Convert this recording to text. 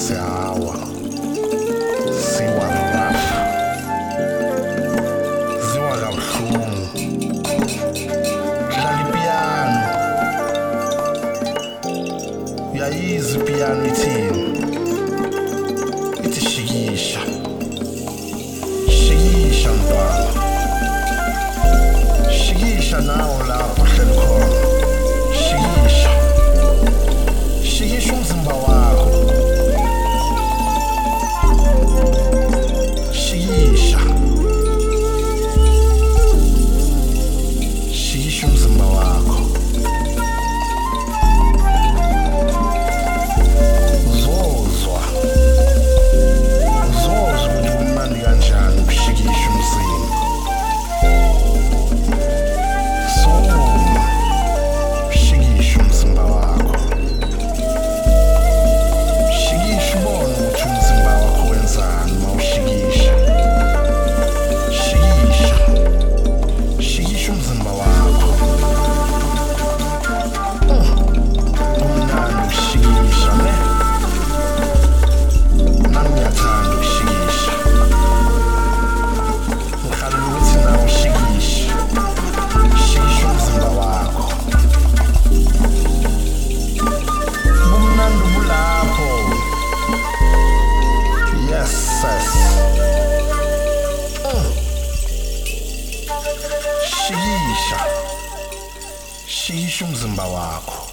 siyawa siwarasha ziwa kabuhlungu dlala ipiyano uyayiza ipiyano ithini ithi shikisha shikisha mntwana shikisha nawo lapho hleli khona shikisha shikisha umzimba wakho shikisha shikisha umzimba wakho uzozwa ukuthi kumnandi kanjani ukushikisha umzimba shikisha umzimba wakho shikisha ubone ukuthi umzimba wakho wenzani mawushikisha shikisha shikisha umzimba wakho kumnandi ukushikisha ne nami ngiyathanda ukushikisha ngihalela ukuthi nawe ushikishe shikisha umzimba wakho bumnandi bulapho yes shikisha shikisha umzimba wakho